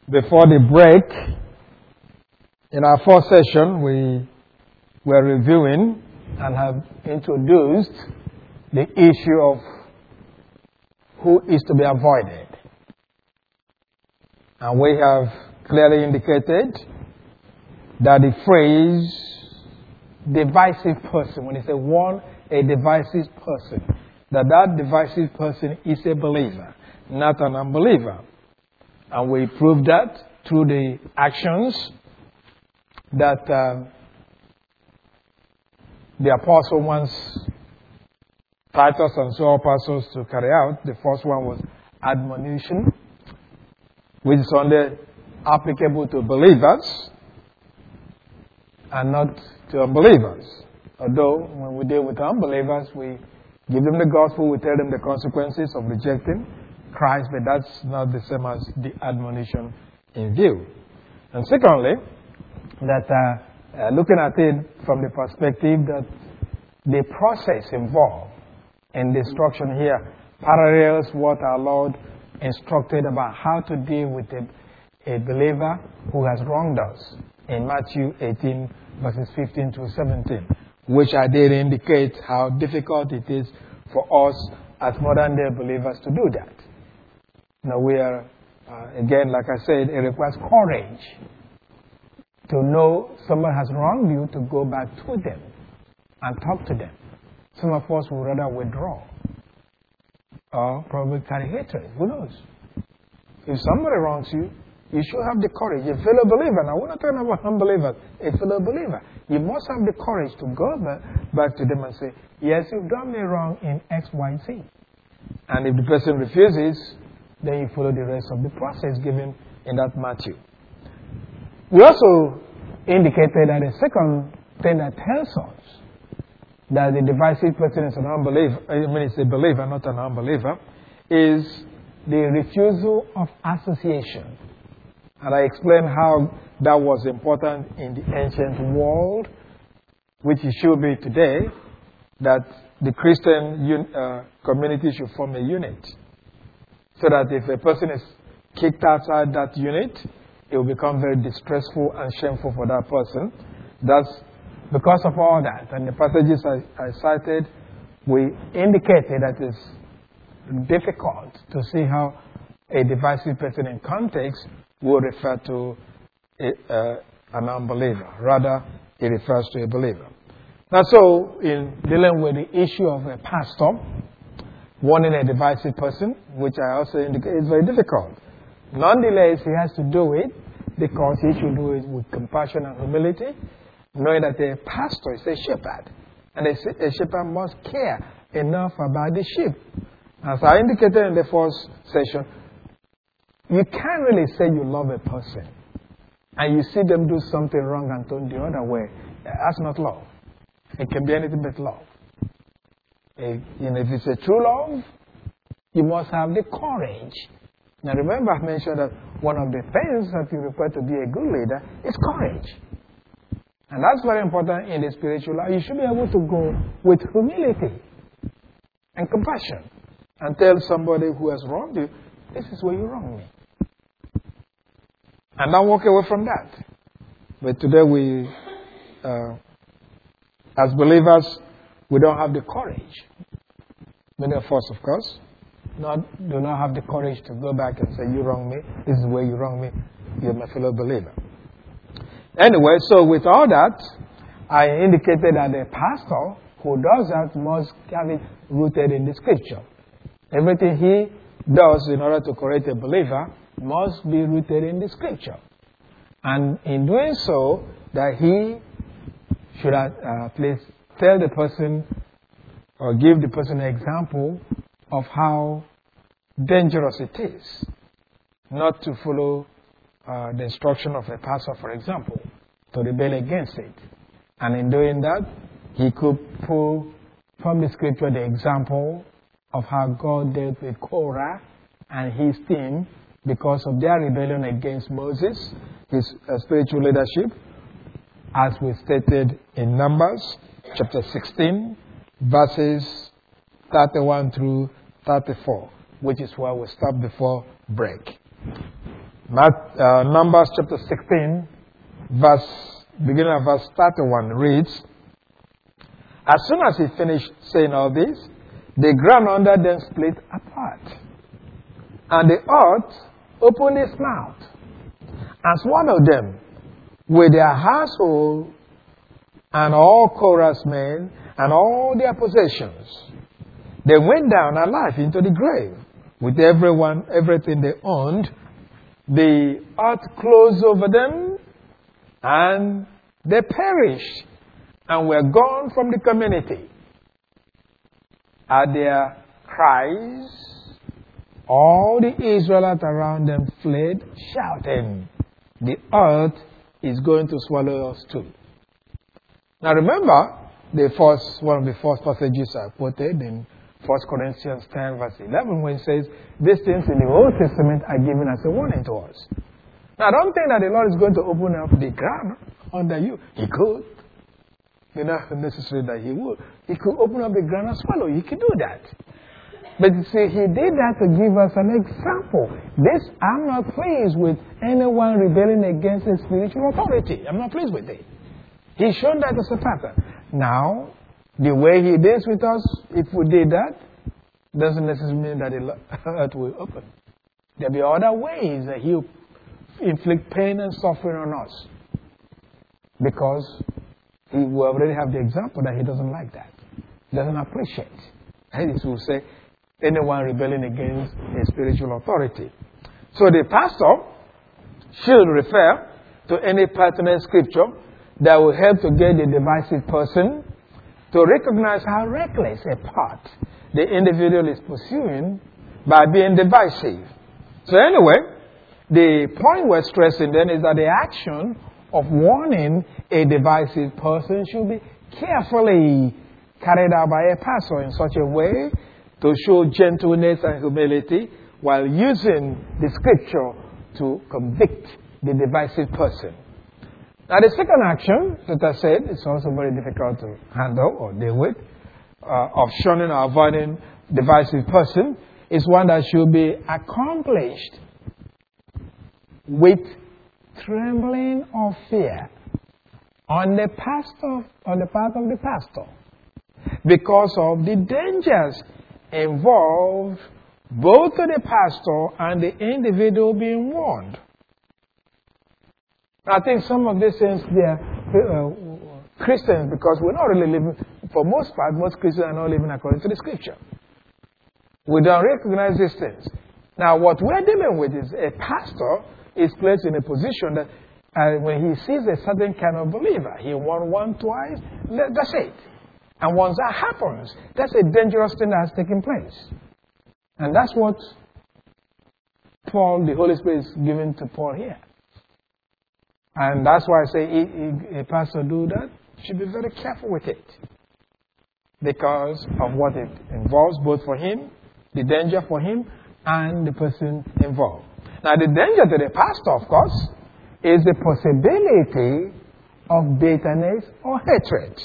Before the break, in our first session, we were reviewing and have introduced the issue of who is to be avoided. And we have clearly indicated that the phrase divisive person, when it's a divisive person, that divisive person is a believer, not an unbeliever. And we proved that through the actions that the apostle wants Titus and so apostles to carry out. The first one was admonition, which is only applicable to believers and not to unbelievers. Although when we deal with unbelievers, we give them the gospel, we tell them the consequences of rejecting Christ, but that's not the same as the admonition in view. And secondly, that looking at it from the perspective that the process involved in the instruction here parallels what our Lord instructed about how to deal with a believer who has wronged us in Matthew 18, verses 15 to 17, which I did indicate how difficult it is for us as modern-day believers to do that. Now we are, again, like I said, it requires courage to know someone has wronged you, to go back to them and talk to them. Some of us would rather withdraw or probably carry hatred. Who knows? If somebody wrongs you, you should have the courage. A fellow believer, now we're not talking about unbelievers, a fellow believer. You must have the courage to go back to them and say, yes, you've done me wrong in X, Y, Z. And if the person refuses, then you follow the rest of the process given in that Matthew. We also indicated that the second thing that tells us that the divisive person is an unbeliever, it's a believer, not an unbeliever, is the refusal of association. And I explained how that was important in the ancient world, which it should be today, that the Christian community should form a unit. So that if a person is kicked outside that unit, it will become very distressful and shameful for that person. That's because of all that. And the passages I cited, we indicated that it's difficult to see how a divisive person in context will refer to an unbeliever. Rather, it refers to a believer. Now, so in dealing with the issue of a pastor warning a divisive person, which I also indicate is very difficult. Nonetheless, he has to do it because he should do it with compassion and humility, knowing that a pastor is a shepherd, and a shepherd must care enough about the sheep. As I indicated in the first session, you can't really say you love a person and you see them do something wrong and turn the other way. That's not love. It can be anything but love. If it's a true love, you must have the courage. Now remember, I mentioned that one of the things that you require to be a good leader is courage. And that's very important in the spiritual life. You should be able to go with humility and compassion and tell somebody who has wronged you, this is where you wronged me. And don't walk away from that. But today we, as believers, we don't have the courage. Many of us, of course, do not have the courage to go back and say, you wronged me, this is where you wronged me, you're my fellow believer. Anyway, so with all that, I indicated that a pastor who does that must have it rooted in the Scripture. Everything he does in order to correct a believer must be rooted in the Scripture. And in doing so, that he should at least tell the person or give the person an example of how dangerous it is not to follow the instruction of a pastor, for example, to rebel against it. And in doing that, he could pull from the Scripture the example of how God dealt with Korah and his team because of their rebellion against Moses, his spiritual leadership, as we stated in Numbers chapter 16, verses 31 through 34, which is where we stop before break. Numbers chapter 16, beginning of verse 31 reads, "As soon as he finished saying all this, the ground under them split apart, and the earth opened its mouth and swallowed them with their household and all Korah's men and all their possessions. They went down alive into the grave with everything they owned. The earth closed over them, and they perished and were gone from the community. At their cries, all the Israelites around them fled, shouting, 'The earth is going to swallow us too.'" Now remember, one of the first passages I quoted in 1 Corinthians 10 verse 11, when it says, "These things in the Old Testament are given as a warning to us." Now don't think that the Lord is going to open up the ground under you. He could. It's not necessary that he would. He could open up the ground and swallow you. He could do that. But you see, he did that to give us an example. I'm not pleased with anyone rebelling against a spiritual authority. I'm not pleased with it. He's shown that as a pattern. Now, the way he deals with us, if we did that, doesn't necessarily mean that the earth will open. There'll be other ways that he'll inflict pain and suffering on us. Because we already have the example that he doesn't like that. He doesn't appreciate. And he will say, anyone rebelling against a spiritual authority. So the pastor should refer to any pertinent scripture that will help to get the divisive person to recognize how reckless a path the individual is pursuing by being divisive. So anyway, the point we're stressing then is that the action of warning a divisive person should be carefully carried out by a pastor in such a way to show gentleness and humility while using the scripture to convict the divisive person. Now the second action that I said is also very difficult to handle or deal with, of shunning or avoiding divisive person, is one that should be accomplished with trembling or fear on the part of the pastor, because of the dangers involved both to the pastor and the individual being warned. I think some of these things, they are Christians, because we're not really living, for most part, most Christians are not living according to the scripture. We don't recognize these things. Now, what we're dealing with is a pastor is placed in a position that when he sees a certain kind of believer, he won one twice, that's it. And once that happens, that's a dangerous thing that has taken place. And that's what Paul, the Holy Spirit, is giving to Paul here. And that's why I say a pastor do that, should be very careful with it. Because of what it involves, both for him, the danger for him, and the person involved. Now the danger to the pastor, of course, is the possibility of bitterness or hatred.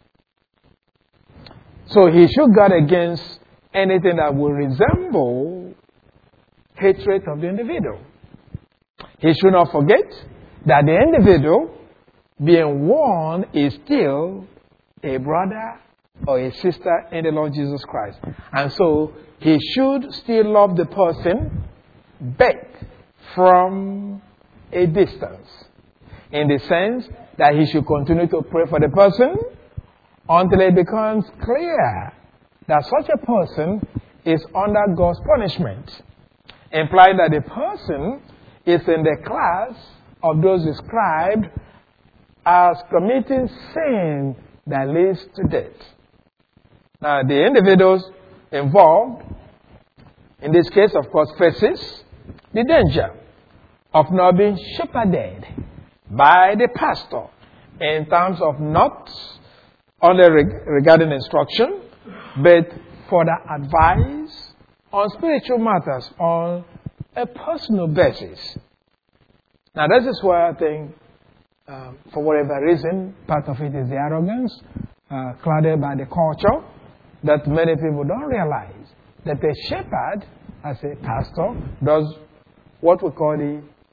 So he should guard against anything that will resemble hatred of the individual. He should not forget that the individual being warned is still a brother or a sister in the Lord Jesus Christ. And so he should still love the person, but from a distance. In the sense that he should continue to pray for the person until it becomes clear that such a person is under God's punishment, implying that the person is in the class of those described as committing sin that leads to death. Now, the individuals involved, in this case, of course, faces the danger of not being shepherded by the pastor in terms of not only regarding instruction, but further advice on spiritual matters on a personal basis. Now, this is where I think, for whatever reason, part of it is the arrogance, clouded by the culture, that many people don't realize that a shepherd, as a pastor, does what we call the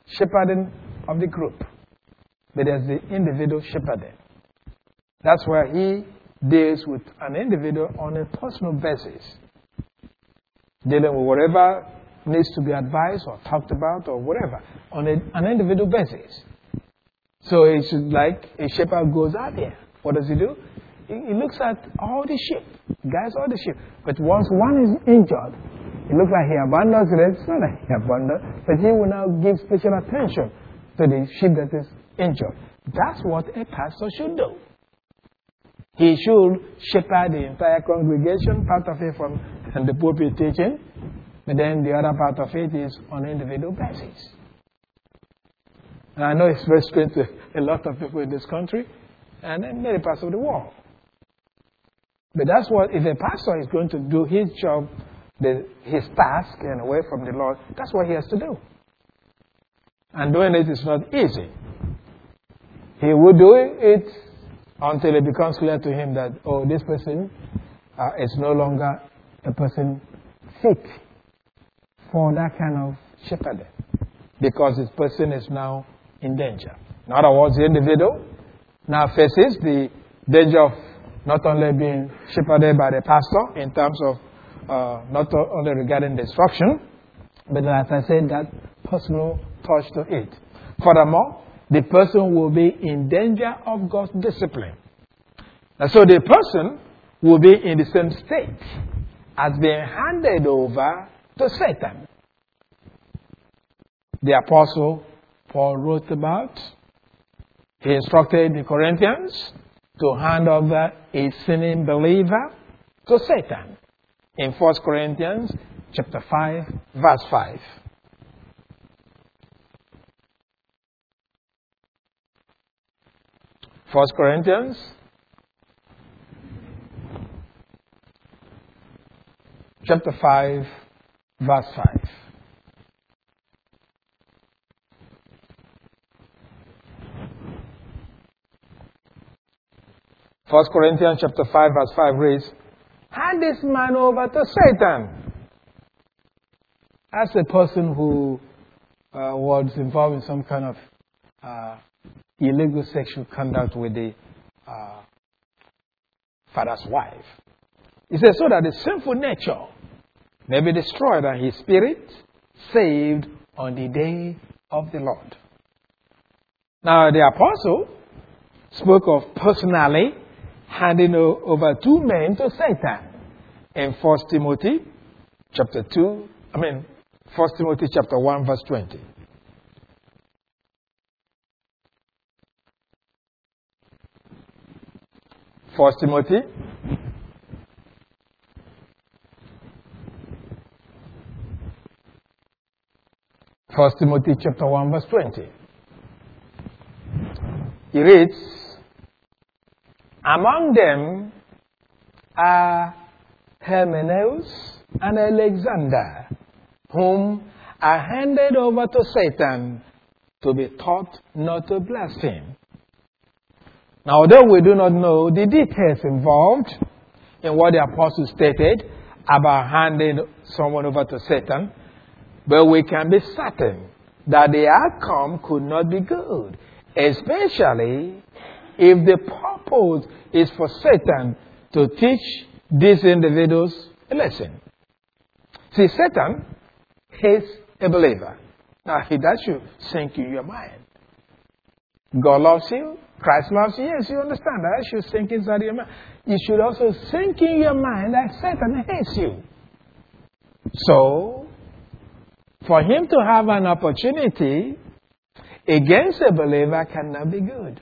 shepherding of the group, but there's the individual shepherding. That's where he deals with an individual on a personal basis, dealing with whatever needs to be advised or talked about or whatever on an individual basis. So it's like a shepherd goes out there. What does he do? He looks at all the sheep, guides all the sheep. But once one is injured, it looks like he abandons it. It's not like he abandons, but he will now give special attention to the sheep that is injured. That's what a pastor should do. He should shepherd the entire congregation, part of it from the pulpit teaching, but then the other part of it is on an individual basis. And I know it's very strange to a lot of people in this country and in many parts of the world. But that's what, if a pastor is going to do his job, his task, and away from the Lord, that's what he has to do. And doing it is not easy. He will do it until it becomes clear to him that, oh, this person is no longer a person fit for that kind of shepherding, because this person is now in danger. In other words, the individual now faces the danger of not only being shepherded by the pastor in terms of not only regarding destruction, but as I said, that personal touch to it. Furthermore, the person will be in danger of God's discipline. And so the person will be in the same state as being handed over to Satan. The Apostle Paul wrote about, he instructed the Corinthians to hand over a sinning believer to Satan in 1 Corinthians chapter 5, verse 5. 1 Corinthians chapter 5, verse 5. First Corinthians chapter 5, verse 5 reads, hand this man over to Satan. That's a person who was involved in some kind of illegal sexual conduct with the father's wife. He says, so that the sinful nature may be destroyed and his spirit saved on the day of the Lord. Now, the apostle spoke of personally handing over two men to Satan in 1 Timothy chapter 1 verse 20. First Timothy chapter 1 verse 20. He reads, among them are Hymenaeus and Alexander, whom I handed over to Satan to be taught not to blaspheme. Now, although we do not know the details involved in what the apostle stated about handing someone over to Satan, but we can be certain that the outcome could not be good, especially if the purpose is for Satan to teach these individuals a lesson. See, Satan hates a believer. Now, that should sink in your mind. God loves you. Christ loves you. Yes, you understand that. That should sink inside your mind. It should also sink in your mind that Satan hates you. So, for him to have an opportunity against a believer cannot be good.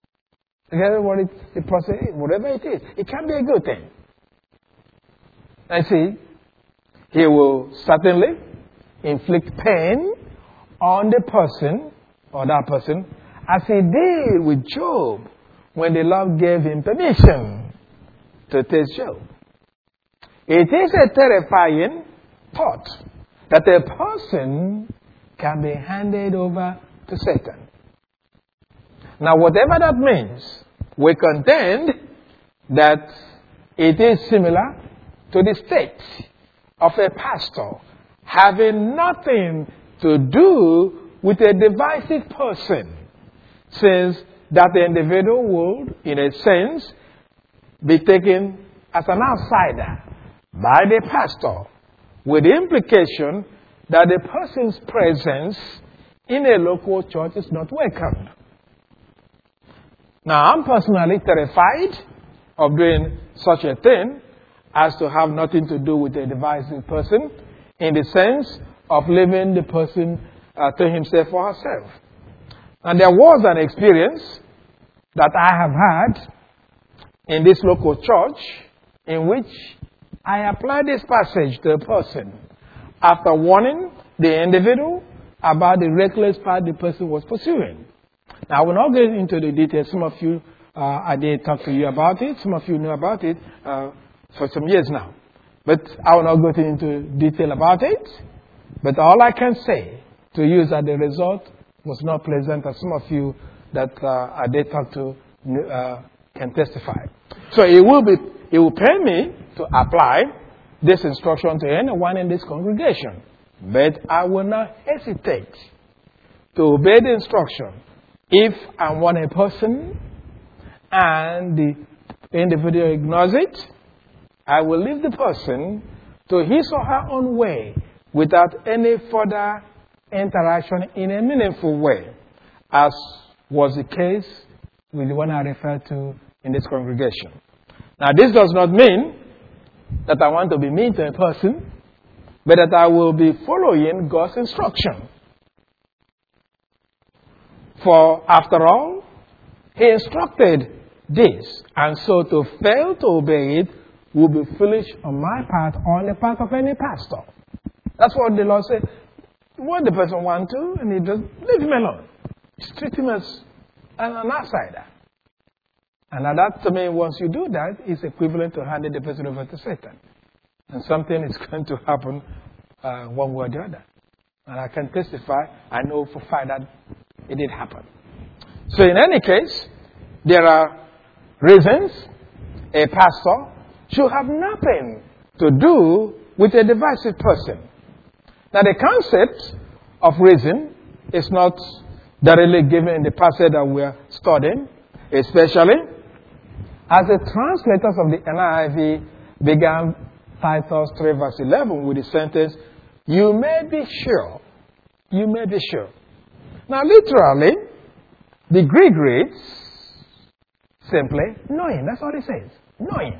Whatever it is, it can be a good thing. I see, he will certainly inflict pain on the person or that person, as he did with Job when the Lord gave him permission to taste Job. It is a terrifying thought that a person can be handed over to Satan. Now, whatever that means, we contend that it is similar to the state of a pastor having nothing to do with a divisive person, since that the individual would, in a sense, be taken as an outsider by the pastor, with the implication that the person's presence in a local church is not welcomed. Now, I'm personally terrified of doing such a thing as to have nothing to do with a divisive person, in the sense of leaving the person to himself or herself. And there was an experience that I have had in this local church in which I applied this passage to a person after warning the individual about the reckless path the person was pursuing. Now, I will not get into the details. Some of you, I did talk to you about it. Some of you know about it for some years now. But I will not go into detail about it. But all I can say to you is that the result was not pleasant, as some of you that I did talk to can testify. So it will pay me to apply this instruction to anyone in this congregation. But I will not hesitate to obey the instruction if I want a person and the individual ignores it. I will leave the person to his or her own way without any further interaction in a meaningful way, as was the case with the one I referred to in this congregation. Now, this does not mean that I want to be mean to a person, but that I will be following God's instruction. For, after all, He instructed this, and so to fail to obey it will be foolish on my part or on the part of any pastor. That's what the Lord said. What the person wants to, and He just leave him alone. Just treat him as an outsider. And now that, to me, once you do that, is equivalent to handing the person over to Satan. And something is going to happen one way or the other. And I can testify, I know for a fact that it did happen. So in any case, there are reasons a pastor should have nothing to do with a divisive person. Now, the concept of reason is not directly given in the passage that we are studying, especially as the translators of the NIV began Titus 3 verse 11 with the sentence, "You may be sure." You may be sure. Now, literally, the Greek reads simply knowing. That's all it says. Knowing.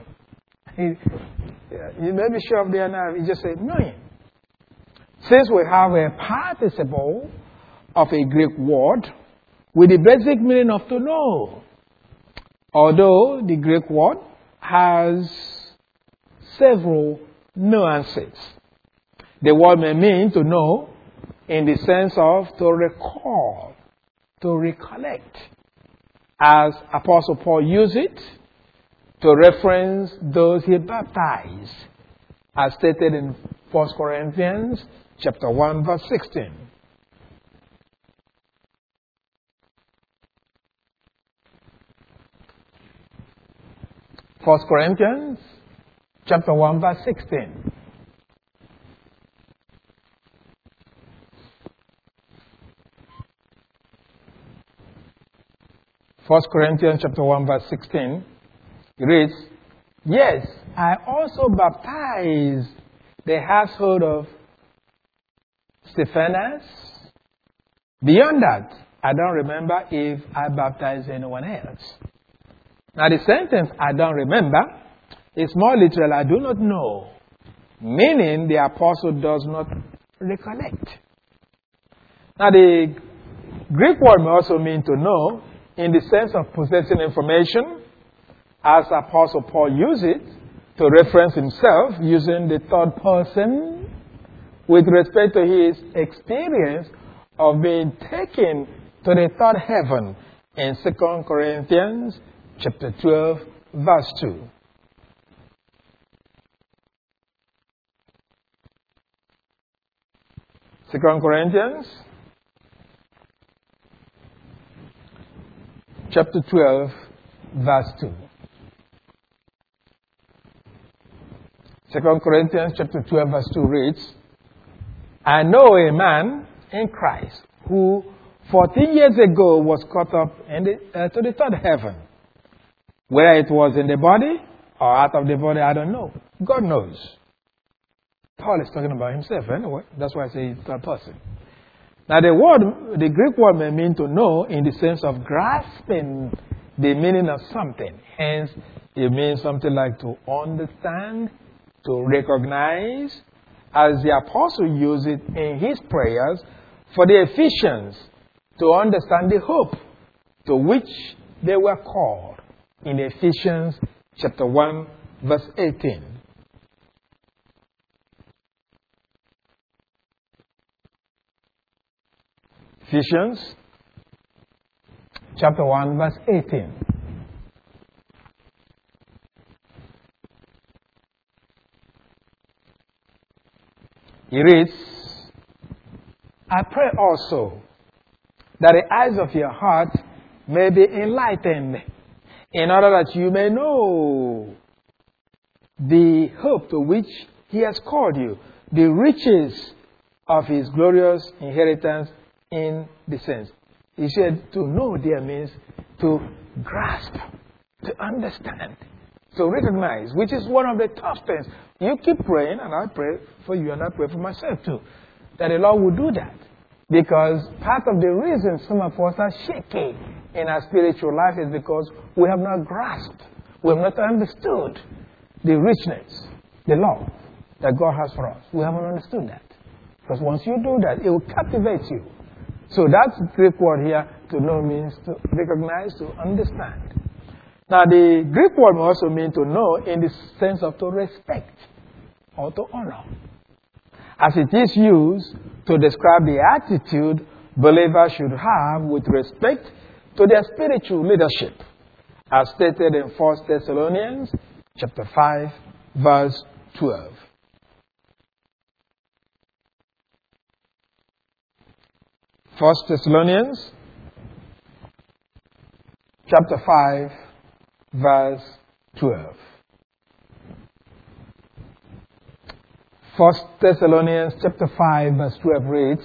You may be sure of the NIV. He just said knowing. Since we have a participle of a Greek word with the basic meaning of to know, although the Greek word has several nuances. The word may mean to know in the sense of to recall, to recollect, as Apostle Paul used it to reference those he baptized, as stated in 1 Corinthians chapter 1 verse 16. First Corinthians chapter 1 verse 16. First Corinthians chapter 1 verse 16 reads, "Yes, I also baptized the household of Stephanas. Beyond that, I don't remember if I baptized anyone else." Now the sentence, "I don't remember," is more literal, "I do not know," meaning the apostle does not recollect. Now the Greek word may also mean to know in the sense of possessing information, as Apostle Paul used it to reference himself using the third person with respect to his experience of being taken to the third heaven in 2 Corinthians chapter 12 verse 2. Second Corinthians chapter 12 verse 2. 2 Corinthians chapter 12 verse 2 reads, "I know a man in Christ who 14 years ago was caught up to the third heaven. Whether it was in the body or out of the body, I don't know. God knows. Paul is talking about himself anyway. That's why I say it's third person. Now the Greek word may mean to know in the sense of grasping the meaning of something. Hence, it means something like to understand, to recognize, as the apostle used it in his prayers for the Ephesians, to understand the hope to which they were called in Ephesians chapter 1, verse 18. Ephesians chapter 1, verse 18. It reads, I pray also that the eyes of your heart may be enlightened, in order that you may know the hope to which he has called you, the riches of his glorious inheritance in the saints. He said to know there means to grasp, to understand, to recognize, which is one of the tough things. You keep praying, and I pray for you, and I pray for myself too, that the Lord will do that. Because part of the reason some of us are shaky in our spiritual life is because we have not grasped, we have not understood the richness, the love that God has for us. We haven't understood that. Because once you do that, it will captivate you. So that's the Greek word here, to know means to recognize, to understand. Now the Greek word may also mean to know in the sense of to respect or to honor, as it is used to describe the attitude believers should have with respect to their spiritual leadership, as stated in 1 Thessalonians chapter 5, verse 12. 1 Thessalonians chapter 5, verse 12. 1 Thessalonians chapter 5, verse 12 reads,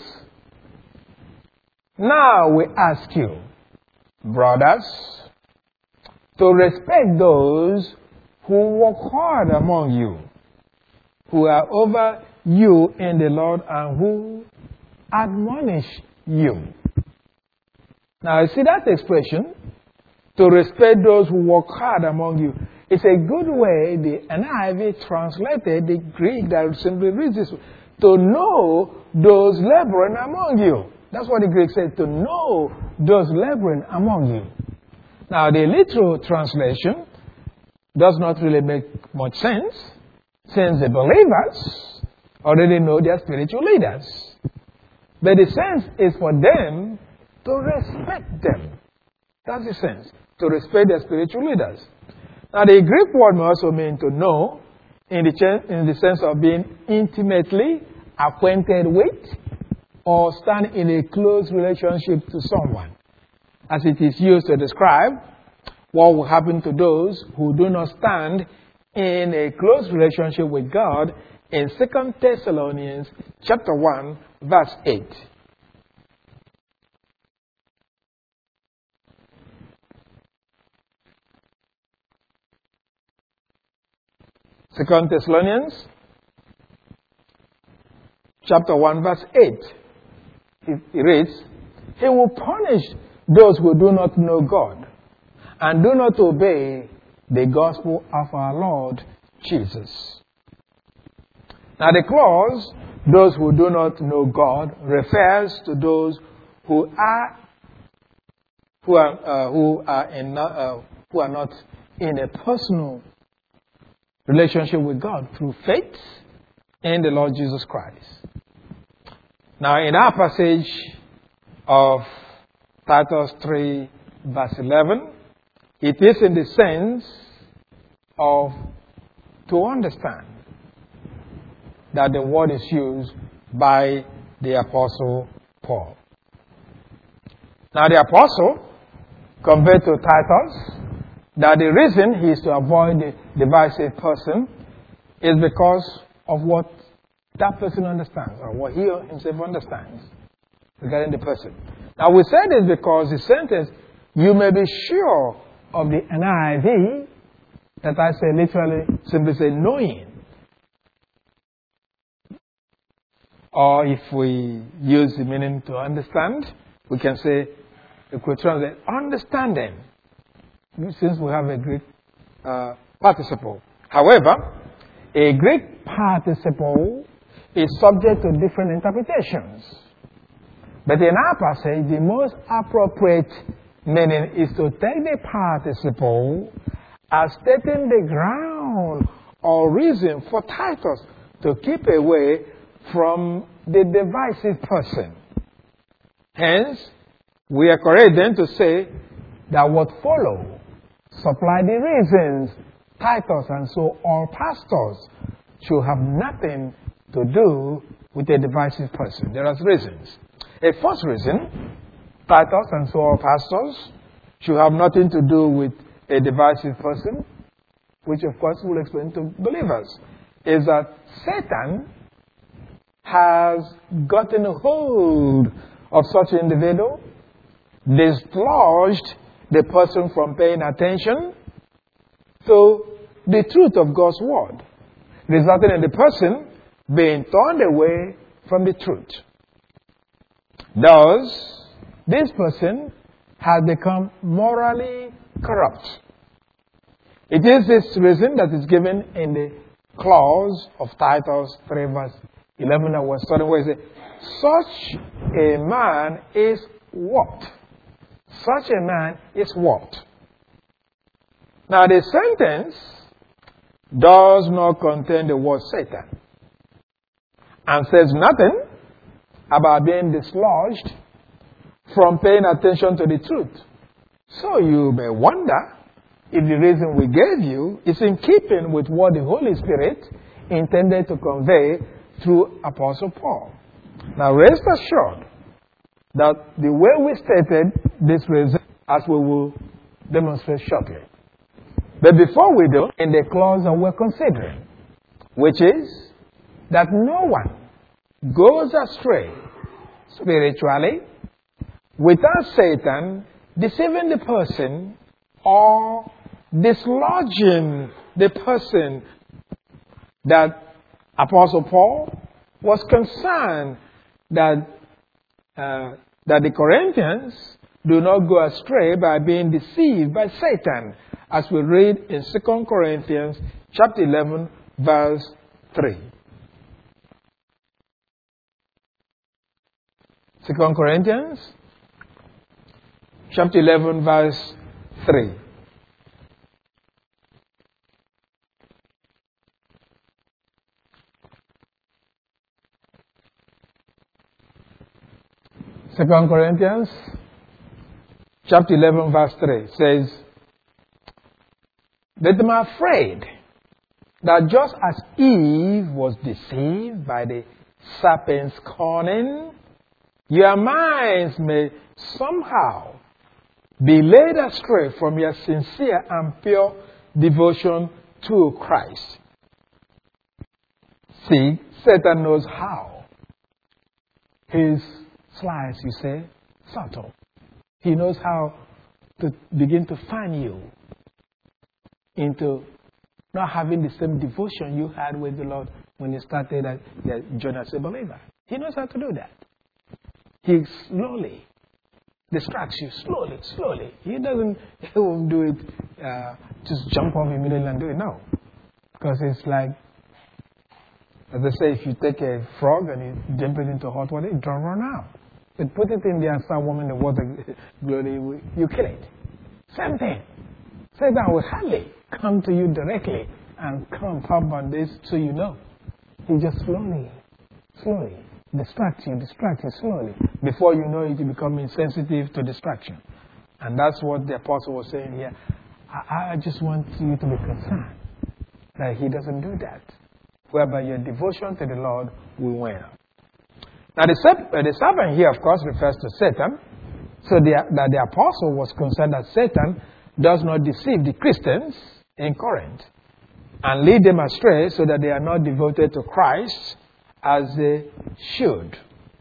Now we ask you, brothers, to respect those who work hard among you, who are over you in the Lord and who admonish you. Now, you see that expression, to respect those who work hard among you. It's a good way, the NIV translated the Greek that simply reads this, to know those laboring among you. That's what the Greek says, to know those laboring among you. Now, the literal translation does not really make much sense, since the believers already know their spiritual leaders. But the sense is for them to respect them. That's the sense, to respect their spiritual leaders. Now, the Greek word may also mean to know in the sense of being intimately acquainted with or stand in a close relationship to someone, as it is used to describe what will happen to those who do not stand in a close relationship with God in 2 Thessalonians chapter 1, verse 8. Second Thessalonians chapter 1 verse 8. It reads, He will punish those who do not know God and do not obey the gospel of our Lord Jesus. Now the clause, those who do not know God, refers to those who are not in a personal relationship with God through faith in the Lord Jesus Christ. Now, in our passage of Titus 3, verse 11, it is in the sense of to understand that the word is used by the Apostle Paul. Now, the Apostle, compared to Titus, that the reason he is to avoid the divisive person is because of what that person understands or what he himself understands. regarding the person. Now we say this because the sentence, you may be sure of the NIV, that I say literally, simply say knowing. Or if we use the meaning to understand, we can say, if we translate, understanding, since we have a Greek participle. However, a Greek participle is subject to different interpretations. But in our passage, the most appropriate meaning is to take the participle as stating the ground or reason for Titus to keep away from the divisive person. Hence, we are correct then to say that what follow supply the reasons Titus and so all pastors should have nothing to do with a divisive person. There are reasons. A first reason, Titus and so all pastors should have nothing to do with a divisive person, which of course we'll explain to believers, is that Satan has gotten a hold of such an individual, dislodged the person from paying attention to the truth of God's word, resulting in the person being turned away from the truth. Thus, this person has become morally corrupt. It is this reason that is given in the clause of Titus 3 verse 11 that was studying, where it says, such a man is what? Such a man is what? Now the sentence does not contain the word Satan and says nothing about being dislodged from paying attention to the truth. So you may wonder if the reason we gave you is in keeping with what the Holy Spirit intended to convey through Apostle Paul. Now rest assured that the way we stated this reason, as we will demonstrate shortly. But before we do, in the clause that we're considering, which is that no one goes astray spiritually without Satan deceiving the person or dislodging the person, that Apostle Paul was concerned that the Corinthians do not go astray by being deceived by Satan, as we read in 2 Corinthians chapter 11, verse 3. 2 Corinthians chapter 11, verse 3. Second Corinthians chapter 11 verse 3 says, but I'm afraid that just as Eve was deceived by the serpent's cunning, your minds may somehow be led astray from your sincere and pure devotion to Christ. See, Satan knows how. His slice, you say, subtle. He knows how to begin to fan you into not having the same devotion you had with the Lord when you started at joined as a believer. He knows how to do that. He slowly distracts you, slowly. He won't do it, just jump off immediately and do it. No. Because it's like, as they say, if you take a frog and you jump it into hot water, it don't run out. But put it in there and start warming the water, you kill it. Same thing. Satan will hardly come to you directly and come pump on this so you know. He just slowly distracts you slowly. Before you know it, you become insensitive to distraction. And that's what the apostle was saying here. I just want you to be concerned that he doesn't do that, whereby your devotion to the Lord will win. Now the serpent here, of course, refers to Satan. So that the apostle was concerned that Satan does not deceive the Christians in Corinth and lead them astray so that they are not devoted to Christ as they should.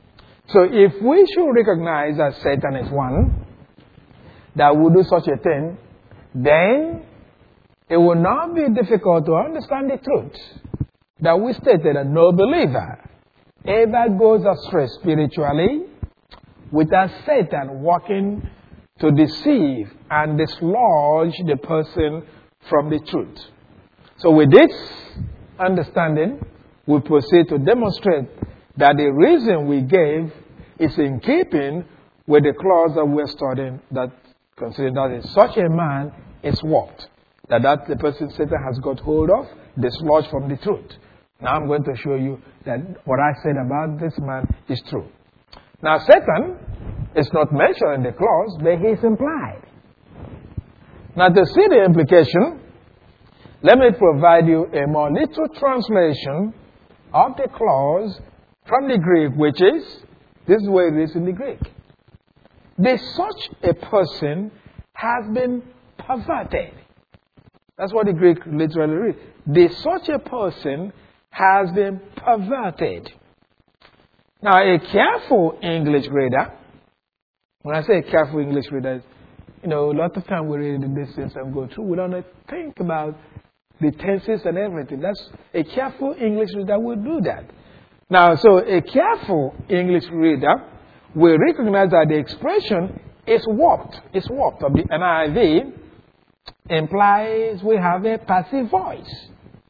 So if we should recognize that Satan is one that will do such a thing, then it will not be difficult to understand the truth that we stated that no believer ever goes astray spiritually without Satan working to deceive and dislodge the person from the truth. So with this understanding, we proceed to demonstrate that the reason we gave is in keeping with the clause that we're studying, that considering that in such a man is what? That the person Satan has got hold of, dislodged from the truth. Now I'm going to show you that what I said about this man is true. Now Satan is not mentioned in the clause, but he is implied. Now to see the implication, let me provide you a more literal translation of the clause from the Greek, which is, this is the way it is in the Greek. Such a person has been perverted. That's what the Greek literally reads. Such a person has been perverted. Now, a careful English reader, when I say a careful English reader, a lot of time we read these things and go through, we don't think about the tenses and everything. That's a careful English reader will do that. Now, so a careful English reader will recognize that the expression is warped. It's warped. Of the NIV implies we have a passive voice.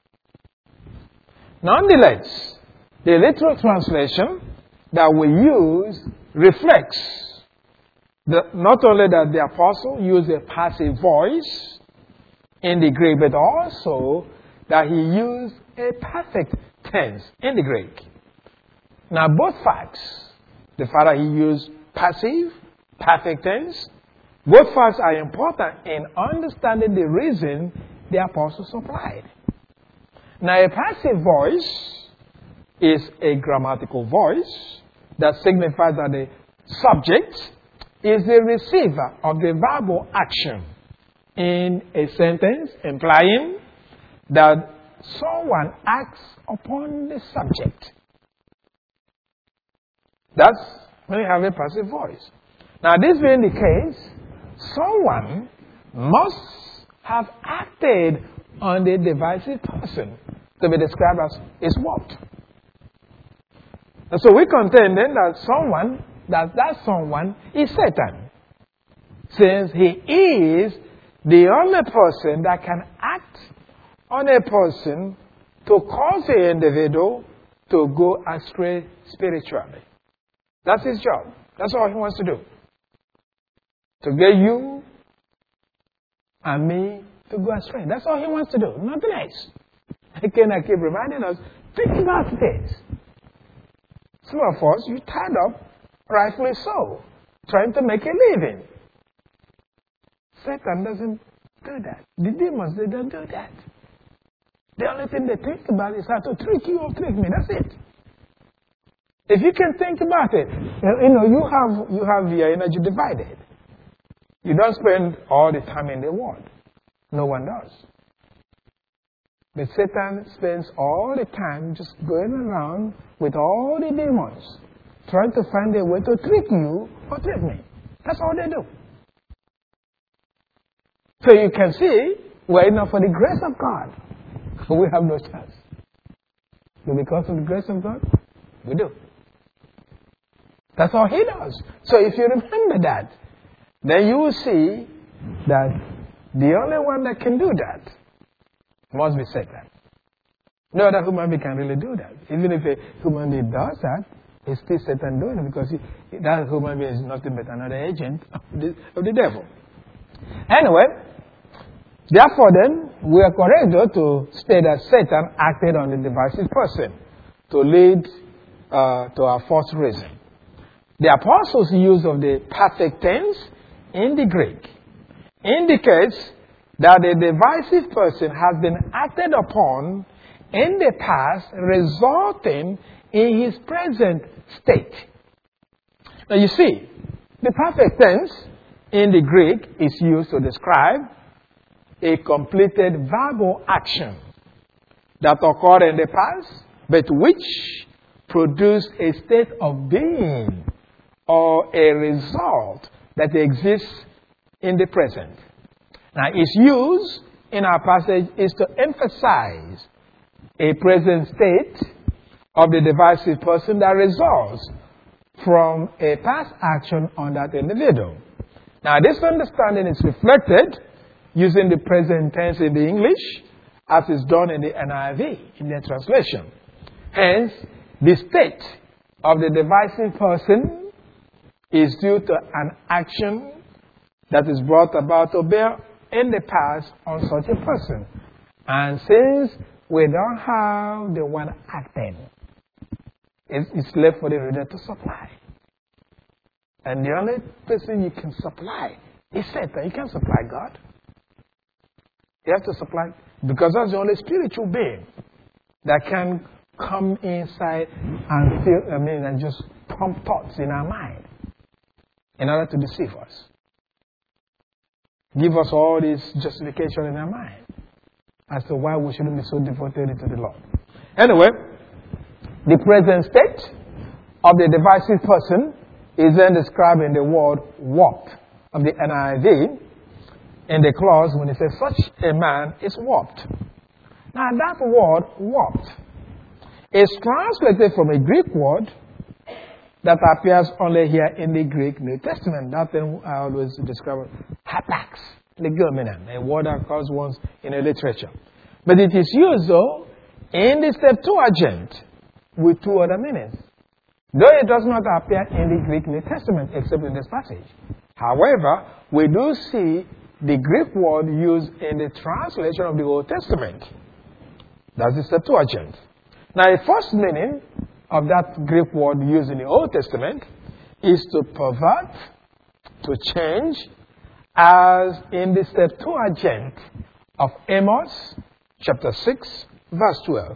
Nonetheless, the literal translation that we use reflects not only that the apostle used a passive voice in the Greek, but also that he used a perfect tense in the Greek. Now, both facts, the fact that he used passive, perfect tense, both facts are important in understanding the reason the apostle supplied. Now, a passive voice is a grammatical voice that signifies that the subject is the receiver of the verbal action in a sentence, implying that someone acts upon the subject. That's when you have a passive voice. Now, this being the case, someone must have acted on the divisive person to be described as is what? And so we contend then that someone is Satan, since he is the only person that can act on a person to cause the individual to go astray spiritually. That's his job. That's all he wants to do. To get you and me to go astray. That's all he wants to do. Nothing else. Again, I keep reminding us, think about this. Some of us, you tied up, rightfully so, trying to make a living. Satan doesn't do that. The demons, they don't do that. The only thing they think about is how to trick you or trick me. That's it. If you can think about it, you have your energy divided. You don't spend all the time in the world. No one does. But Satan spends all the time just going around with all the demons, trying to find a way to trick you or trick me. That's all they do. So you can see, we're enough for the grace of God. We have no chance. But because of the grace of God, we do. That's all he does. So if you remember that, then you will see that the only one that can do that must be Satan. No other human being can really do that. Even if a human being does that, it's still Satan doing it, because that human being is nothing but another agent of the devil. Anyway, therefore then, we are correct to state that Satan acted on the divisive person to lead to our fourth reason. The apostles' use of the perfect tense in the Greek indicates that the divisive person has been acted upon in the past, resulting in his present state. Now you see, the perfect tense in the Greek is used to describe a completed verbal action that occurred in the past, but which produced a state of being or a result that exists in the present. Now, its use in our passage is to emphasize a present state of the divisive person that results from a past action on that individual. Now, this understanding is reflected using the present tense in the English as is done in the NIV, in their translation. Hence, the state of the divisive person is due to an action that is brought about to bear in the past on such a person. And since we don't have the one acting, it's left for the reader to supply. And the only person you can supply is Satan. You can't supply God. You have to supply, because that's the only spiritual being that can come inside and feel, and just pump thoughts in our mind in order to deceive us. Give us all this justification in our mind as to why we shouldn't be so devoted to the Lord. Anyway, the present state of the divisive person is then described in the word warped of the NIV in the clause when it says such a man is warped. Now that word warped is translated from a Greek word that appears only here in the Greek New Testament. That thing I always describe hapax legomenon, a word that occurs once in a literature. But it is used though in the Septuagint with two other meanings, though it does not appear in the Greek New Testament except in this passage. However, we do see the Greek word used in the translation of the Old Testament. That's the Septuagint. Now, the first meaning of that Greek word used in the Old Testament is to pervert, to change, as in the Septuagint of Amos chapter 6, verse 12.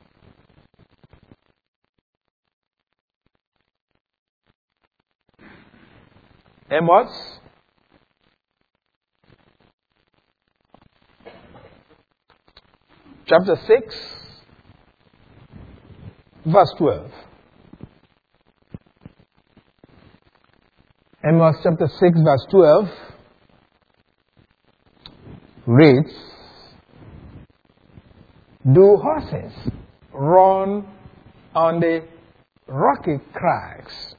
Amos chapter 6, verse 12. Amos chapter 6, verse 12 reads, "Do horses run on the rocky crags?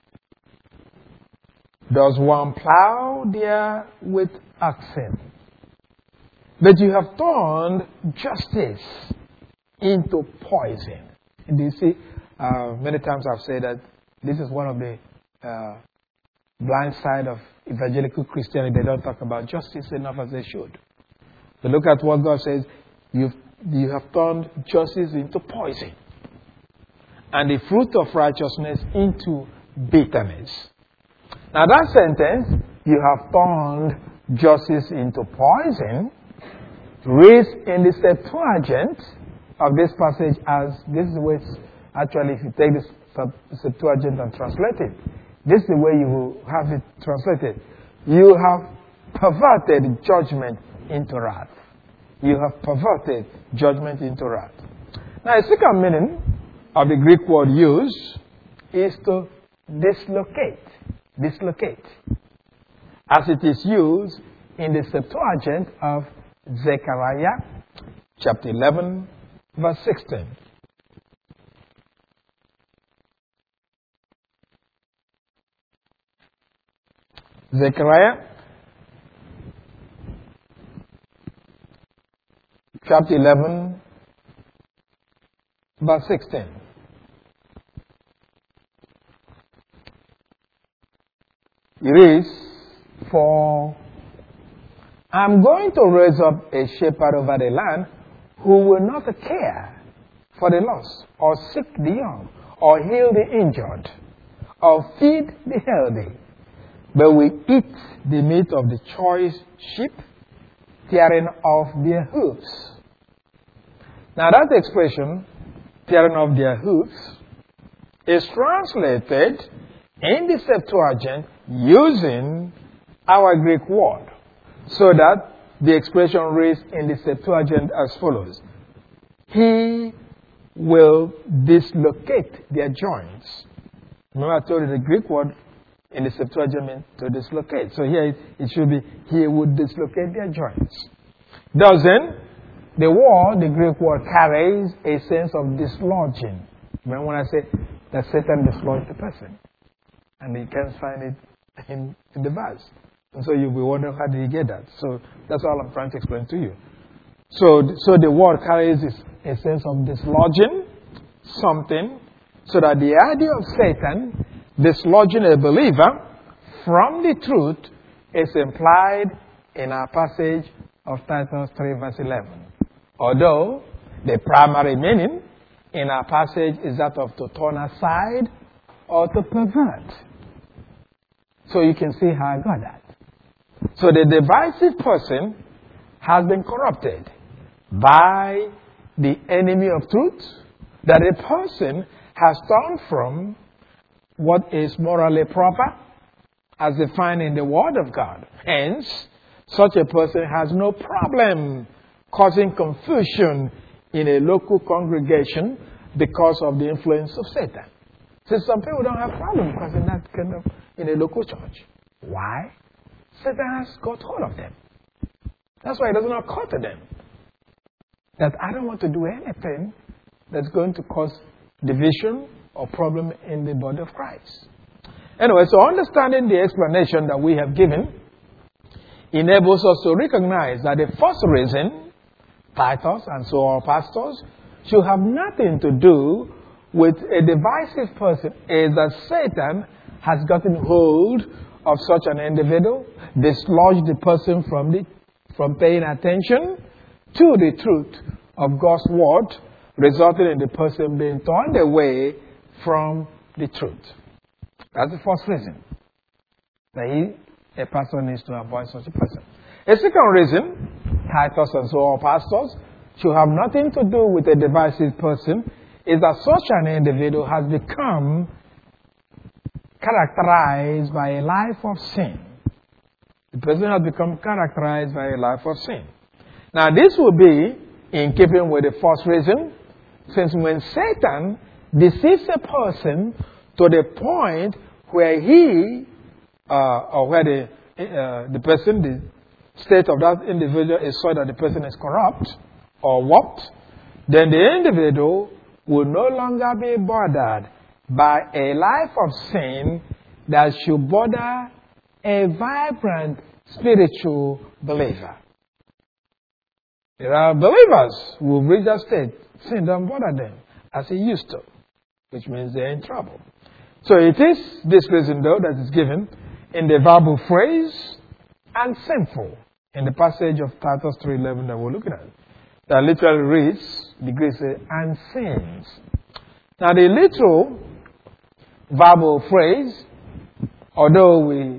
Does one plow there with oxen? But you have turned justice into poison." And you see, many times I've said that this is one of the blind side of evangelical Christianity. They don't talk about justice enough as they should. So look at what God says. You have turned justice into poison, and the fruit of righteousness into bitterness. Now that sentence, "you have turned justice into poison," reads in the Septuagint of this passage as, this is the way it's actually, if you take this Septuagint and translate it, this is the way you will have it translated. "You have perverted judgment into wrath." You have perverted judgment into wrath. Now, a second meaning of the Greek word used is to dislocate. Dislocate. As it is used in the Septuagint of Zechariah chapter 11, verse 16. Zechariah chapter 11, verse 16. It reads, "For I'm going to raise up a shepherd over the land who will not care for the lost, or seek the young, or heal the injured, or feed the healthy, but will eat the meat of the choice sheep, tearing off their hoofs." Now that expression, "tearing off their hoofs," is translated in the Septuagint using our Greek word, so that the expression reads in the Septuagint as follows: "He will dislocate their joints." Remember I told you the Greek word In the Septuagint, to dislocate. So here it should be, he would dislocate their joints. Doesn't, the word, the Greek word, carries a sense of dislodging. Remember when I say that Satan dislodged the person? And you can't find it in the verse. And so you'll be wondering, how did he get that? So that's all I'm trying to explain to you. So the word carries a sense of dislodging something, so that the idea of Satan dislodging a believer from the truth is implied in our passage of Titus 3 verse 11. Although the primary meaning in our passage is that of to turn aside or to pervert. So you can see how I got that. So the divisive person has been corrupted by the enemy of truth, that a person has turned from what is morally proper as defined in the Word of God. Hence, such a person has no problem causing confusion in a local congregation because of the influence of Satan. So some people don't have problem causing that kind of in a local church. Why? Satan has got hold of them. That's why it does not occur to them that I don't want to do anything that's going to cause division or problem in the body of Christ. Anyway, so understanding the explanation that we have given enables us to recognize that the first reason Titus and so our pastors should have nothing to do with a divisive person is that Satan has gotten hold of such an individual, dislodged the person from paying attention to the truth of God's word, resulting in the person being turned away from the truth. That's the first reason that a pastor needs to avoid such a person. A second reason, Titus and so on pastors should have nothing to do with a divisive person, is that such an individual has become characterized by a life of sin. The person has become characterized by a life of sin. Now this will be in keeping with the first reason, since when Satan deceives a person to the point where he or where the person, the state of that individual is so that the person is corrupt or warped, then the individual will no longer be bothered by a life of sin that should bother a vibrant spiritual believer. There are believers who have reached that state. Sin don't bother them as it used to, which means they're in trouble. So it is this reason, though, that is given in the verbal phrase, and sinful, in the passage of Titus 3:11 that we're looking at. That literally reads, the Greek says, and sins. Now the literal verbal phrase, although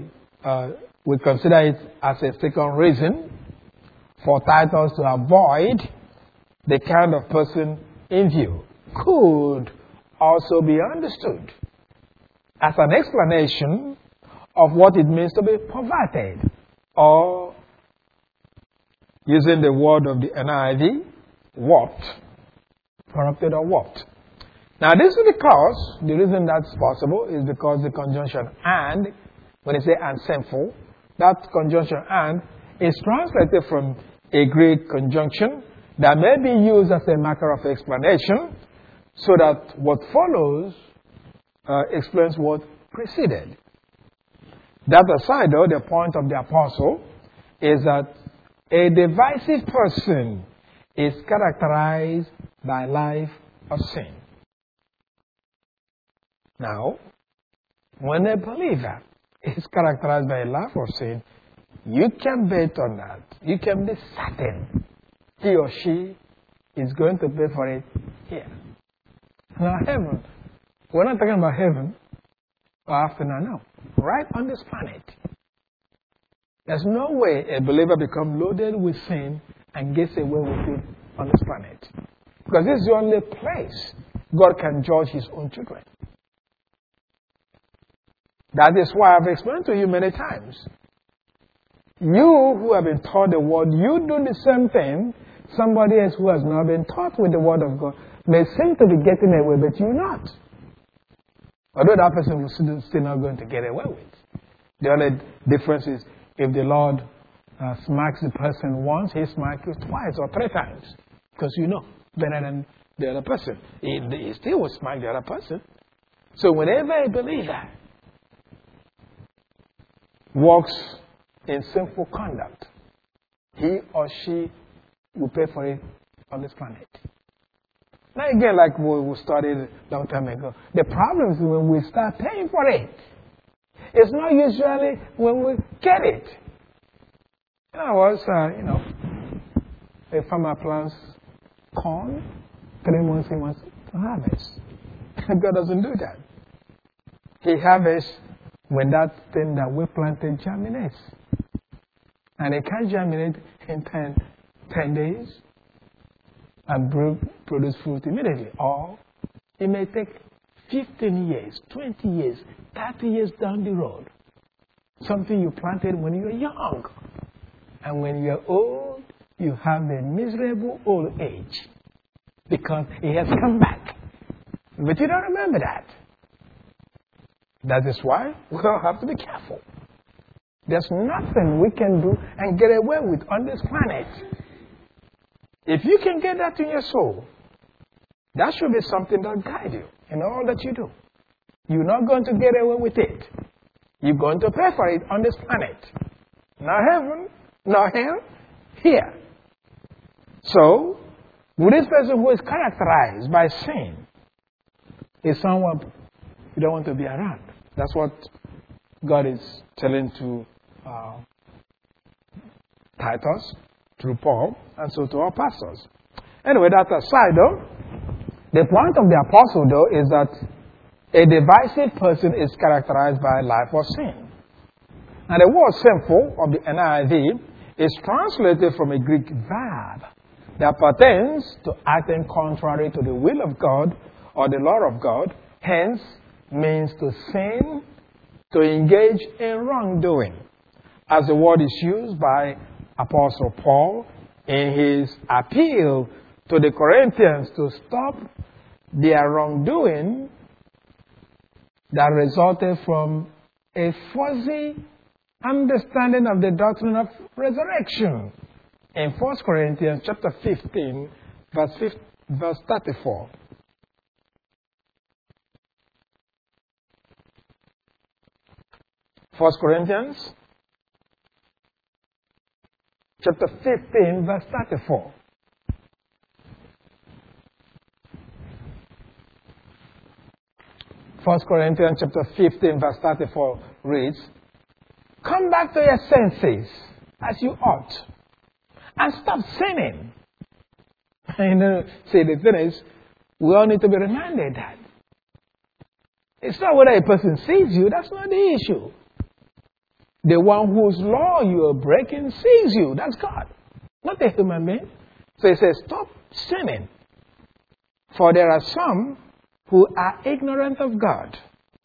we consider it as a second reason for Titus to avoid the kind of person in view, could also be understood as an explanation of what it means to be perverted, or, using the word of the NIV, warped, corrupted or warped. Now this is because, the reason that's possible is because the conjunction and, when it says and sinful, that conjunction and is translated from a Greek conjunction that may be used as a matter of explanation, so that what follows explains what preceded. That aside, though, the point of the apostle is that a divisive person is characterized by a life of sin. Now, when a believer is characterized by a life of sin, you can bet on that. You can be certain he or she is going to pay for it here. Now, heaven, we're not talking about heaven or after now, no. Right on this planet. There's no way a believer becomes loaded with sin and gets away with it on this planet. Because this is the only place God can judge his own children. That is why I've explained to you many times. You who have been taught the word, you do the same thing somebody else who has not been taught with the word of God may seem to be getting away, but you're not. Although that person is still not going to get away with. The only difference is if the Lord smacks the person once, he smacks you twice or 3 times. Because you know better than the other person. He still will smack the other person. So whenever a believer walks in sinful conduct, he or she will pay for it on this planet. Now again, like we studied a long time ago, the problem is when we start paying for it. It's not usually when we get it. In other words, a farmer plants corn, 3 months he wants to harvest. God doesn't do that. He harvests when that thing that we planted germinates. And it can germinate in 10 days and produce fruit immediately. Or it may take 15 years, 20 years, 30 years down the road. Something you planted when you were young. And when you are old, you have a miserable old age. Because it has come back. But you don't remember that. That is why we all have to be careful. There's nothing we can do and get away with on this planet. If you can get that in your soul, that should be something that guides you in all that you do. You're not going to get away with it. You're going to pay for it on this planet. Not heaven, not hell, here. So, with this person who is characterized by sin, is someone you don't want to be around. That's what God is telling to Titus, through Paul, and so to our pastors. Anyway, that aside though, the point of the apostle though is that a divisive person is characterized by a life of sin. Now the word sinful of the NIV is translated from a Greek verb that pertains to acting contrary to the will of God or the law of God, hence means to sin, to engage in wrongdoing, as the word is used by Apostle Paul in his appeal to the Corinthians to stop their wrongdoing that resulted from a fuzzy understanding of the doctrine of resurrection in 1 Corinthians chapter 15, verse 34. First Corinthians chapter 15, verse 34. First Corinthians chapter 15, verse 34 reads, "Come back to your senses as you ought, and stop sinning." And see, the thing is, we all need to be reminded that it's not whether a person sees you, that's not the issue. The one whose law you are breaking sees you. That's God, not a human being. So he says, stop sinning. For there are some who are ignorant of God.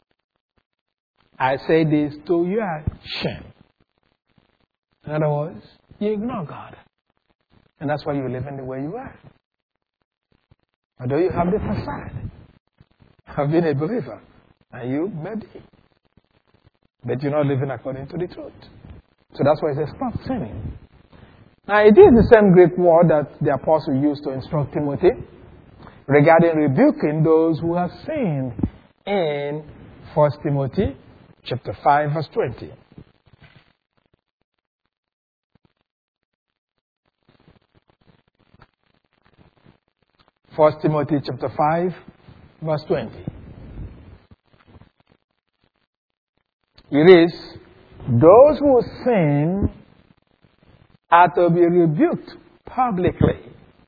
I say this to your shame. In other words, you ignore God. And that's why you're living the way you are. Although you have the facade of being a believer, and you may be, but you're not living according to the truth. So that's why it says, stop sinning. Now, it is the same Greek word that the apostle used to instruct Timothy regarding rebuking those who have sinned in 1 Timothy chapter 5, verse 20. First Timothy chapter 5, verse 20. It is, those who sin are to be rebuked publicly,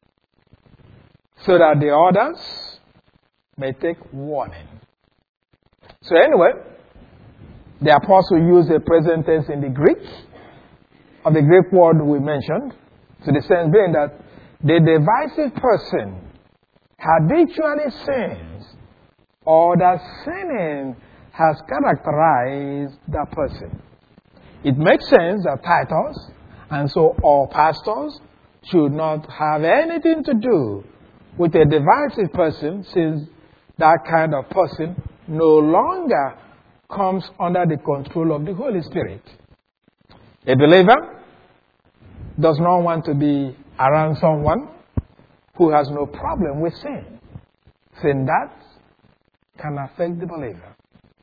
so that the others may take warning. So anyway, the apostle used the present tense in the Greek, of the Greek word we mentioned, to the sense being that the divisive person habitually sins, or that sinning has characterized that person. It makes sense that Titus, and so all pastors, should not have anything to do with a divisive person, since that kind of person no longer comes under the control of the Holy Spirit. A believer does not want to be around someone who has no problem with sin. Sin that can affect the believer.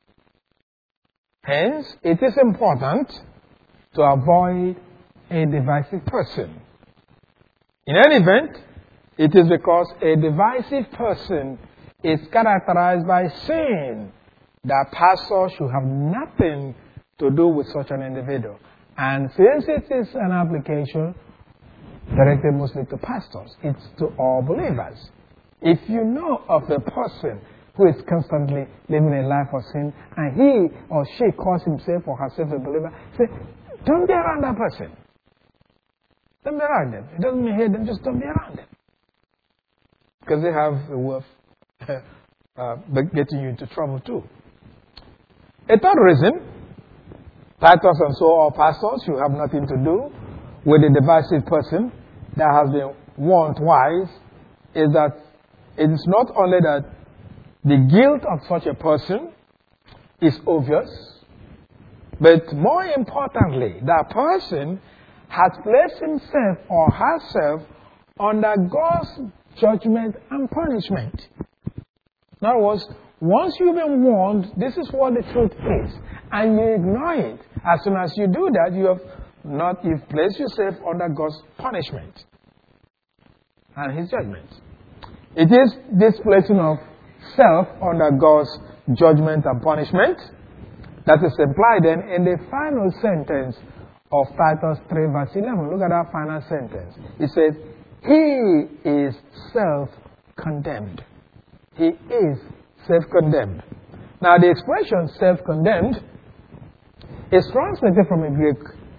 Hence, it is important to avoid a divisive person. In any event, it is because a divisive person is characterized by sin that pastors should have nothing to do with such an individual. And since it is an application directed mostly to pastors, it's to all believers. If you know of a person who is constantly living a life of sin and he or she calls himself or herself a believer, say, don't be around that person. Don't be around them. It doesn't mean hate them, just don't be around them. Because they have a way of getting you into trouble too. A third reason, Titus and so all pastors should have nothing to do with a divisive person that has been warned twice, is that it is not only that the guilt of such a person is obvious, but more importantly, that person has placed himself or herself under God's judgment and punishment. In other words, once you've been warned, this is what the truth is, and you ignore it. As soon as you do that, you've placed yourself under God's punishment and His judgment. It is this placing of self under God's judgment and punishment that is implied then in the final sentence of Titus 3 verse 11. Look at that final sentence. It says, he is self-condemned. He is self-condemned. Now the expression self-condemned is translated from a Greek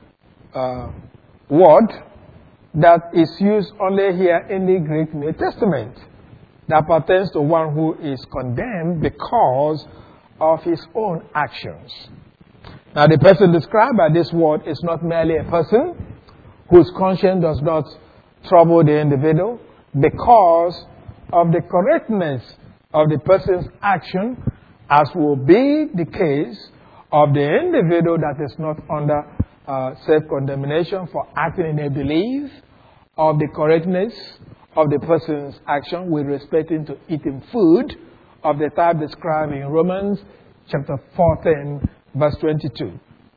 word that is used only here in the Greek New Testament, that pertains to one who is condemned because of his own actions. Now the person described by this word is not merely a person whose conscience does not trouble the individual because of the correctness of the person's action, as will be the case of the individual that is not under self-condemnation for acting in a belief, of the correctness of the person's action with respect to eating food of the type described in Romans chapter 14 verse 22.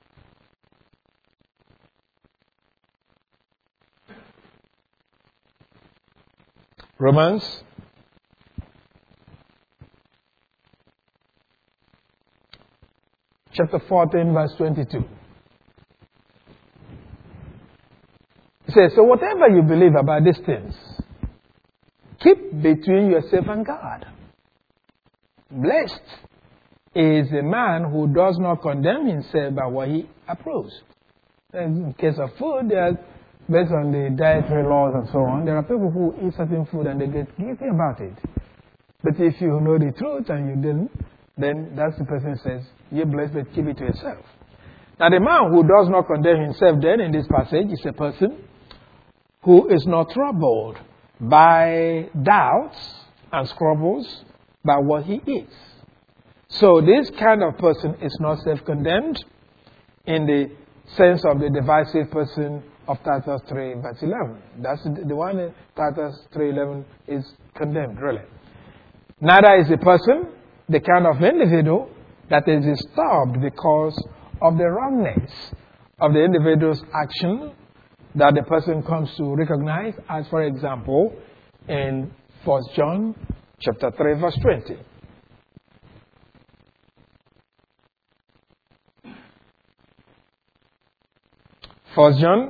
Romans chapter 14 verse 22. It says, so whatever you believe about these things, keep between yourself and God. Blessed is a man who does not condemn himself by what he approves. In case of food, based on the dietary laws and so on, there are people who eat certain food and they get guilty about it. But if you know the truth and you didn't, then that's the person who says, you're blessed, but keep it to yourself. Now the man who does not condemn himself then in this passage is a person who is not troubled by doubts and scruples by what he eats. So this kind of person is not self-condemned in the sense of the divisive person of Titus 3 verse 11. That's the one in Titus 3:11 is condemned, really. Neither is the person the kind of individual that is disturbed because of the wrongness of the individual's action that the person comes to recognize, as for example, in 1 John chapter 3 verse 20. First John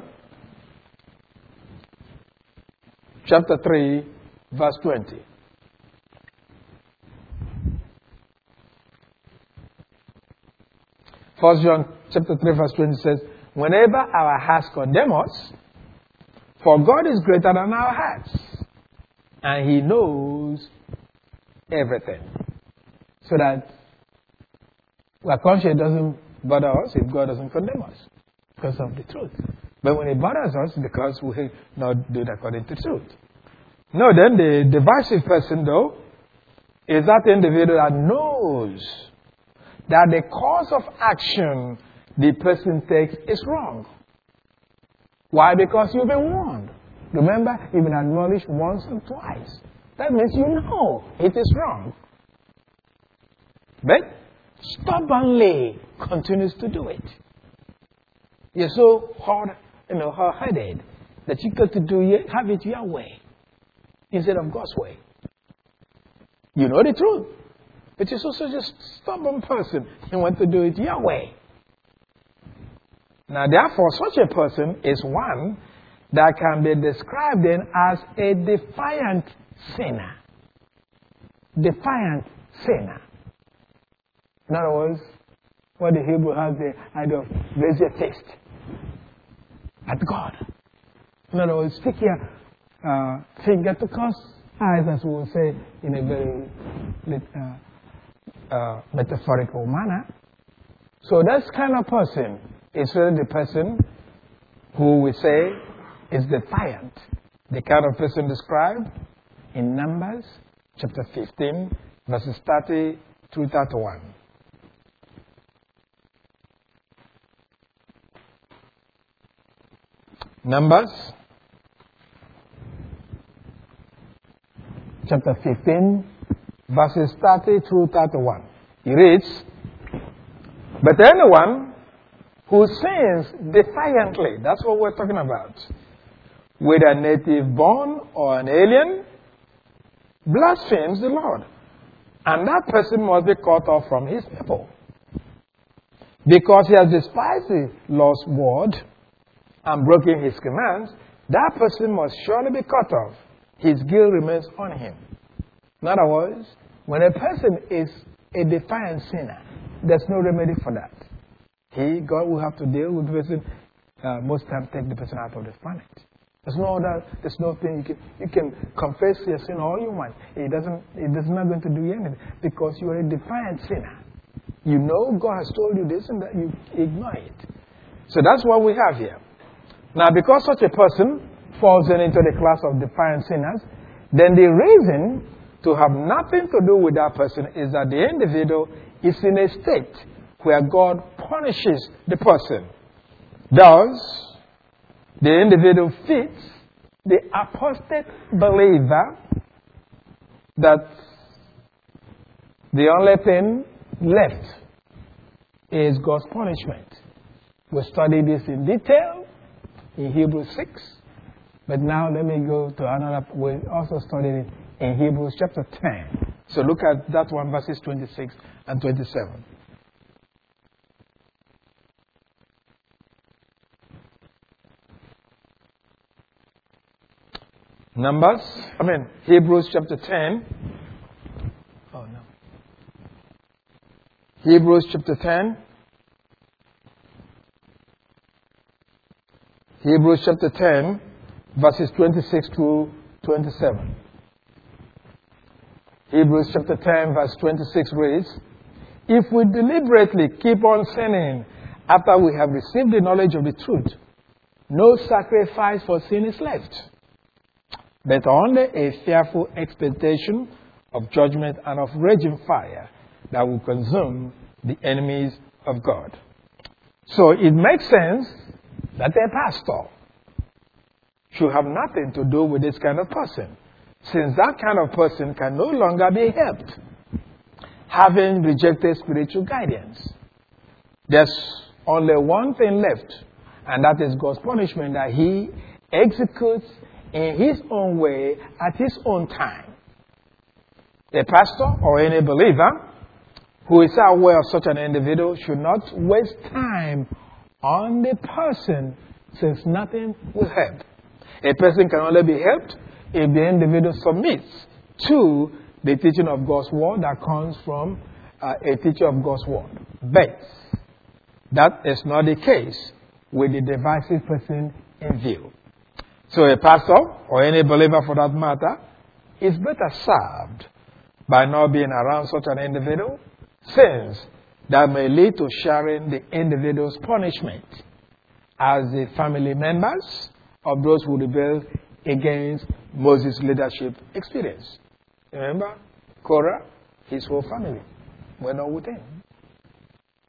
chapter 3 verse 20. First John chapter 3 verse 20 says, whenever our hearts condemn us, for God is greater than our hearts, and He knows everything. So that our conscience doesn't bother us if God doesn't condemn us, because of the truth. But when it bothers us, because we not do it according to truth. No, then the divisive person, though, is that individual that knows that the course of action the person takes is wrong. Why? Because you've been warned. Remember, you've been admonished once or twice. That means you know it is wrong. But stubbornly continues to do it. You're so hard-headed that you got to have it your way instead of God's way. You know the truth, but you're also just a stubborn person. You want to do it your way. Now, therefore, such a person is one that can be described then as a defiant sinner. Defiant sinner. In other words, what the Hebrew has the idea of raise your fist at God. In other words, stick your finger to God's eyes, as we will say in a very metaphorical manner. So that kind of person is really the person who we say is defiant. The kind of person described in Numbers chapter 15, verses 30 through 31. Numbers chapter 15, verses 30 through 31. He reads, "But anyone who sins defiantly," that's what we're talking about, "whether native born or an alien, blasphemes the Lord. And that person must be cut off from his people. Because he has despised the Lord's word and broken his commands, that person must surely be cut off. His guilt remains on him." In other words, when a person is a defiant sinner, there's no remedy for that. God will have to deal with the person, most times take the person out of the planet. There's no thing you can confess your sin all you want. It is not going to do you anything because you are a defiant sinner. You know God has told you this and that, you ignore it. So that's what we have here. Now, because such a person falls into the class of defiant sinners, then the reason to have nothing to do with that person is that the individual is in a state where God punishes the person. Thus, the individual fits the apostate believer that the only thing left is God's punishment. We studied this in detail in Hebrews 6. But now let me go to another. We also studied it in Hebrews chapter 10. So look at that one, verses 26 and 27. Hebrews chapter 10. Oh no. Hebrews chapter 10. Hebrews chapter 10, verses 26 to 27. Hebrews chapter 10, verse 26 reads, "If we deliberately keep on sinning after we have received the knowledge of the truth, no sacrifice for sin is left, but only a fearful expectation of judgment and of raging fire that will consume the enemies of God." So it makes sense that a pastor should have nothing to do with this kind of person, since that kind of person can no longer be helped, having rejected spiritual guidance. There's only one thing left, and that is God's punishment that he executes in his own way at his own time. A pastor or any believer who is aware of such an individual should not waste time on the person, since nothing will help. A person can only be helped if the individual submits to the teaching of God's word that comes from a teacher of God's word. But that is not the case with the divisive person in view. So a pastor, or any believer for that matter, is better served by not being around such an individual, since that may lead to sharing the individual's punishment as the family members of those who rebelled against Moses' leadership experience. Remember, Korah, his whole family were not with him.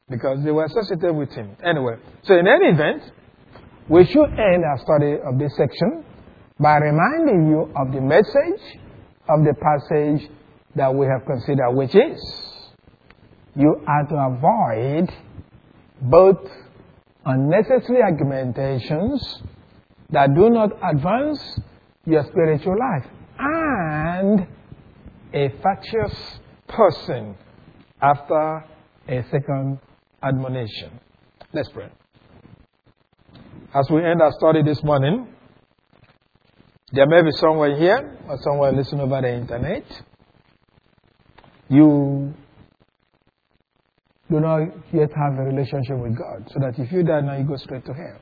because they were associated with him. Anyway, so in any event, we should end our study of this section by reminding you of the message of the passage that we have considered, which is you are to avoid both unnecessary argumentations that do not advance your spiritual life and a factious person after a second admonition. Let's pray. As we end our study this morning, there may be someone here or someone listening over the internet. You do not yet have a relationship with God, so that if you die now, you go straight to hell.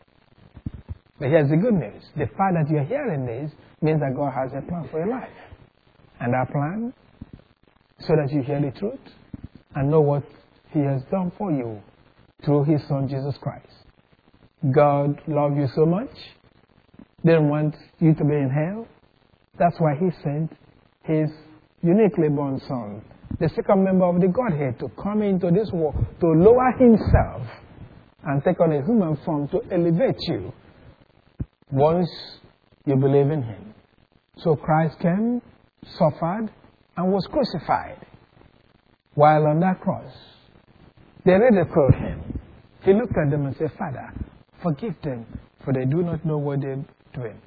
But here's the good news. The fact that you're hearing this means that God has a plan for your life. And that plan, so that you hear the truth and know what He has done for you through His Son, Jesus Christ. God loved you so much, didn't want you to be in hell. That's why He sent His uniquely born Son, the second member of the Godhead, to come into this world, to lower Himself and take on a human form to elevate you once you believe in Him. So Christ came, suffered, and was crucified. While on that cross, they ridiculed Him. He looked at them and said, Father, forgive them, for they do not know what they're doing.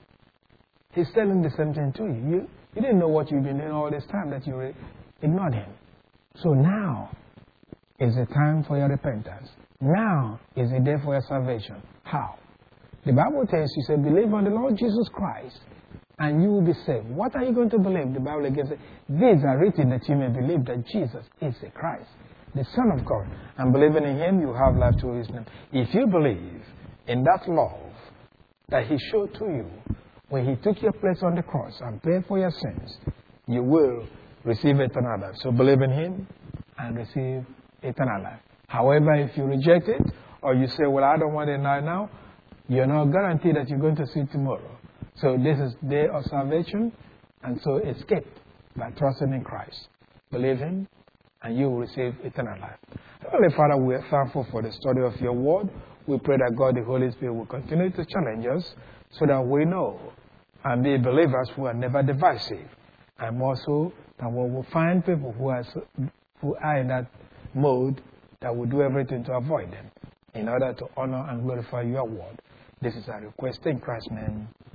He's telling the same thing to you. You didn't know what you've been doing all this time, that you ignored Him. So now is the time for your repentance. Now is the day for your salvation. How? The Bible tells you, believe on the Lord Jesus Christ, and you will be saved. What are you going to believe? The Bible again says, these are written that you may believe that Jesus is the Christ, the Son of God. And believing in Him, you have life through His name. If you believe in that love that He showed to you when He took your place on the cross and paid for your sins, you will receive eternal life. So believe in Him and receive eternal life. However, if you reject it, or you say, well, I don't want it now, you're not guaranteed that you're going to see tomorrow. So this is the day of salvation, and so escape by trusting in Christ. Believe Him, and you will receive eternal life. Heavenly Father, we are thankful for the study of your word. We pray that God, the Holy Spirit, will continue to challenge us so that we know and be believers who are never divisive. And also that we will find people who are in that mode that will do everything to avoid them in order to honor and glorify your word. This is our request in Christ's name.